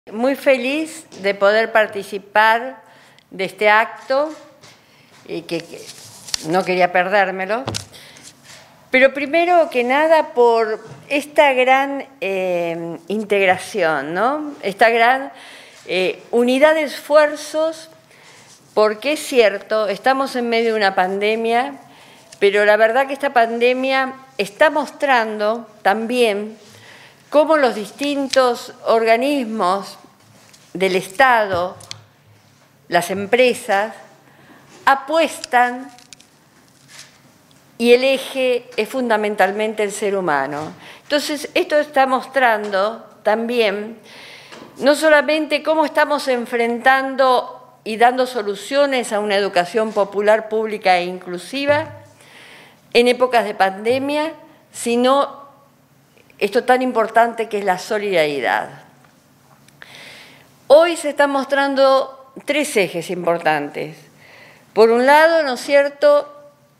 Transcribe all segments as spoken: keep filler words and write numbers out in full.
Muy feliz de poder participar de este acto y que, que no quería perdérmelo, pero primero que nada por esta gran eh, integración, ¿no? Esta gran eh, unidad de esfuerzos, porque es cierto, estamos en medio de una pandemia, pero la verdad que esta pandemia está mostrando también cómo los distintos organismos del Estado, las empresas, apuestan y el eje es fundamentalmente el ser humano. Entonces, esto está mostrando también no solamente cómo estamos enfrentando y dando soluciones a una educación popular, pública e inclusiva en épocas de pandemia, sino esto tan importante que es la solidaridad. Hoy se están mostrando tres ejes importantes. Por un lado, ¿no es cierto?,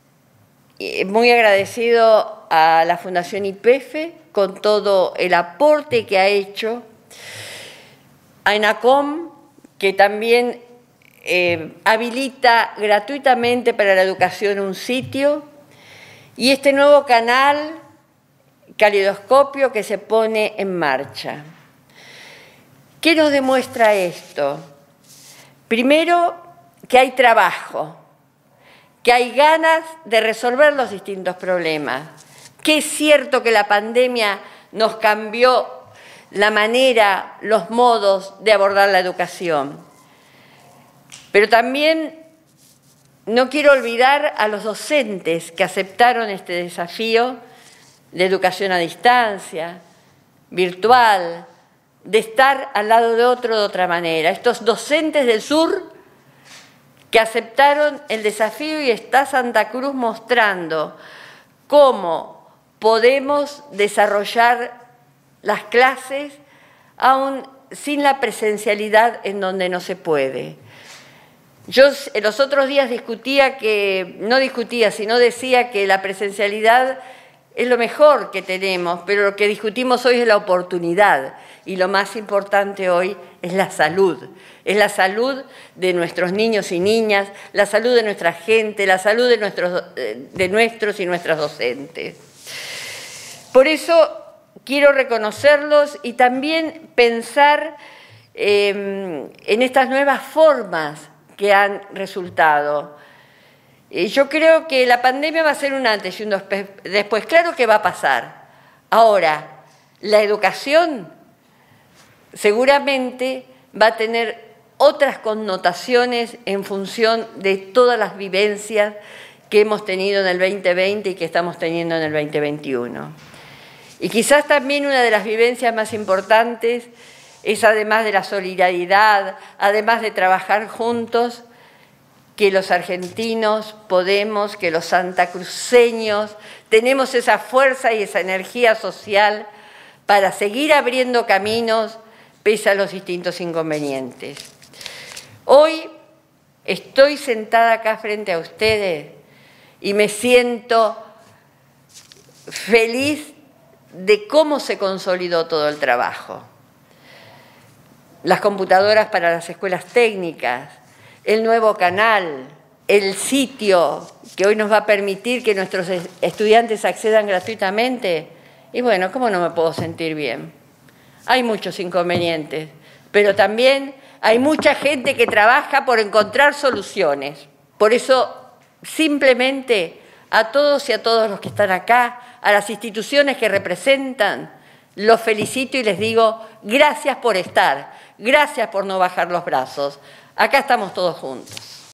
muy agradecido a la Fundación Y P F E con todo el aporte que ha hecho, a ENACOM, que también eh, habilita gratuitamente para la educación un sitio, y este nuevo canal Calidoscopio que se pone en marcha. ¿Qué nos demuestra esto? Primero, que hay trabajo, que hay ganas de resolver los distintos problemas, que es cierto que la pandemia nos cambió la manera, los modos de abordar la educación, pero también no quiero olvidar a los docentes que aceptaron este desafío de educación a distancia, virtual, de estar al lado de otro de otra manera. Estos docentes del sur que aceptaron el desafío, y está Santa Cruz mostrando cómo podemos desarrollar las clases aún sin la presencialidad en donde no se puede. Yo los otros días discutía que, no discutía, sino decía que la presencialidad es lo mejor que tenemos, pero lo que discutimos hoy es la oportunidad, y lo más importante hoy es la salud. Es la salud de nuestros niños y niñas, la salud de nuestra gente, la salud de nuestros, de nuestros y nuestras docentes. Por eso quiero reconocerlos y también pensar eh, en estas nuevas formas que han resultado. Yo creo que la pandemia va a ser un antes y un después. Claro que va a pasar. Ahora, la educación seguramente va a tener otras connotaciones en función de todas las vivencias que hemos tenido en el veinte veinte y que estamos teniendo en el veinte veintiuno. Y quizás también una de las vivencias más importantes es, además de la solidaridad, además de trabajar juntos, que los argentinos podemos, que los santacruceños tenemos esa fuerza y esa energía social para seguir abriendo caminos pese a los distintos inconvenientes. Hoy estoy sentada acá frente a ustedes y me siento feliz de cómo se consolidó todo el trabajo. Las computadoras para las escuelas técnicas, el nuevo canal, el sitio que hoy nos va a permitir que nuestros estudiantes accedan gratuitamente. Y bueno, ¿cómo no me puedo sentir bien? Hay muchos inconvenientes, pero también hay mucha gente que trabaja por encontrar soluciones. Por eso, simplemente a todos y a todos los que están acá, a las instituciones que representan, los felicito y les digo gracias por estar, gracias por no bajar los brazos. Acá estamos todos juntos.